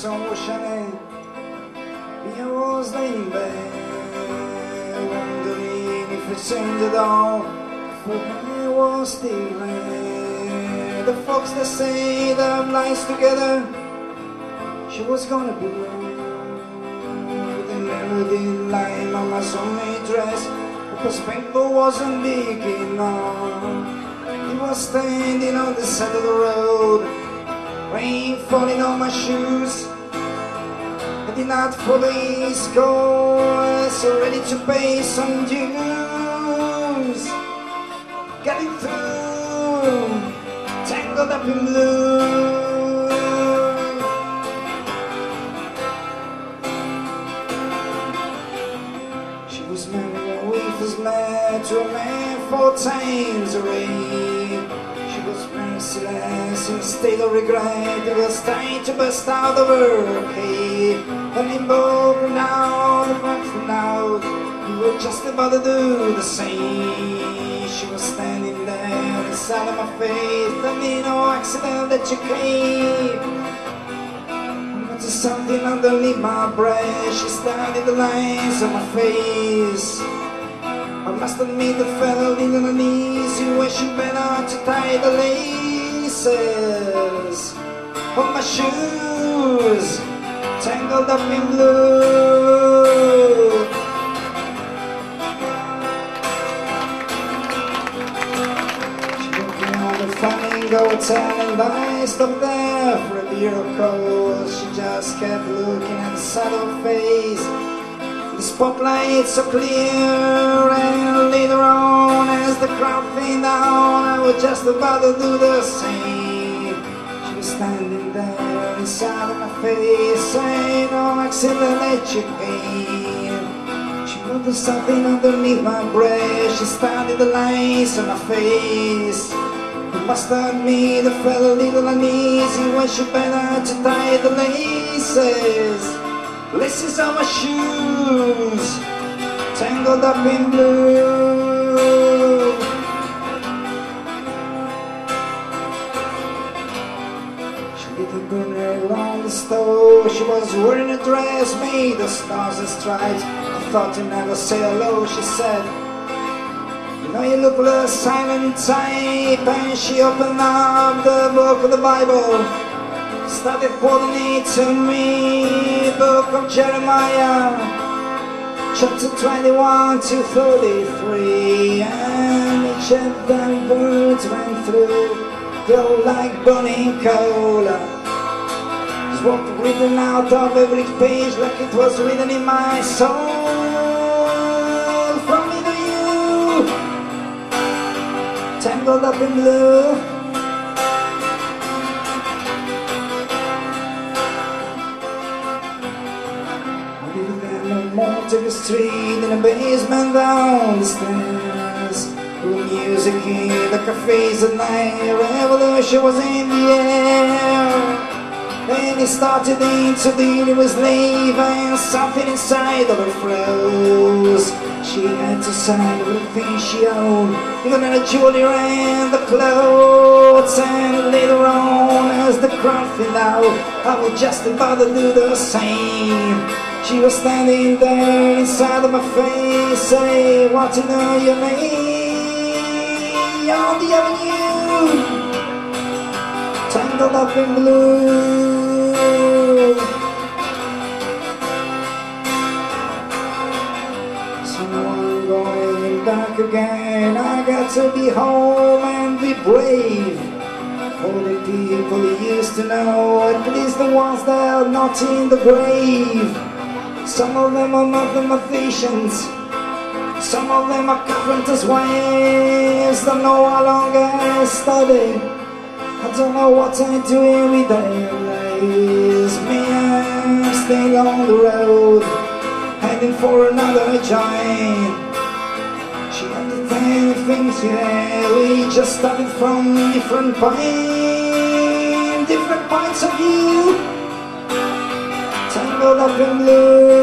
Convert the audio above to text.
sun was shining, he was laying there, wondering if it seemed at all, for he was still there. The folks that say their lives together, she was gonna be there. They never did lie on my Sunday dress, because paper wasn't big enough. He was standing on the side of the road, rain falling on my shoes. I did not follow his course, ready to pay some dues. Getting through, tangled up in blue. She was married with his man to a man 4 times a rape. She was merciless in a state of regret. It was time to burst out of her cave. And in both now, the rifle out, we were just about to do the same. She was standing there inside of my face, tell me no accident that you came. But there's something underneath my breath. She studied the lines of my face. I must admit I felt in an uneasy way. She better to tie the laces of my shoes, tangled up in blue. She took me on the flamingo hotel and I stopped there for a beer of cold. She just kept looking at the side of her face, the spotlight so clear. And later on, as the crowd thinned down, I was just about to do the same. She was standing there inside of my face, saying, "No accident that you came." She put something underneath my breath. She studied the lines on my face. I must admit I felt a little uneasy when she began to tie the laces on my shoes, tangled up in blue. She lit a burner on the stove. She was wearing a dress made of stars and stripes. I thought you never say hello, she said. You know you look like a silent type. And she opened up the book of the Bible, started quoting it to me. Book of Jeremiah, chapter 21 to 33. And each of them words went through, glow like burning coal. It's what written out of every page, like it was written in my soul. From me to you, tangled up in blue. Took a street in a basement down the stairs. Music in the cafes at night, revolution was in the air. And he started into the was leaving, something inside of her froze. She had to sell everything she owned, even her jewelry and the clothes. And later on, as the crowd thinned out, I was just about to do the same. She was standing there inside of my face, say, "Want to know your name?" On the avenue, tangled up in blue. So now I'm going back again. I got to be home and be brave. All the people you used to know, at least the ones that are not in the grave. Some of them are mathematicians, some of them are carpenters' wives. Don't know how long I study, I don't know what I'm doing with their lives. Me, I'm still on the road, heading for another joint. She had the same things, yeah, we just started from different points of view, tangled up in blue.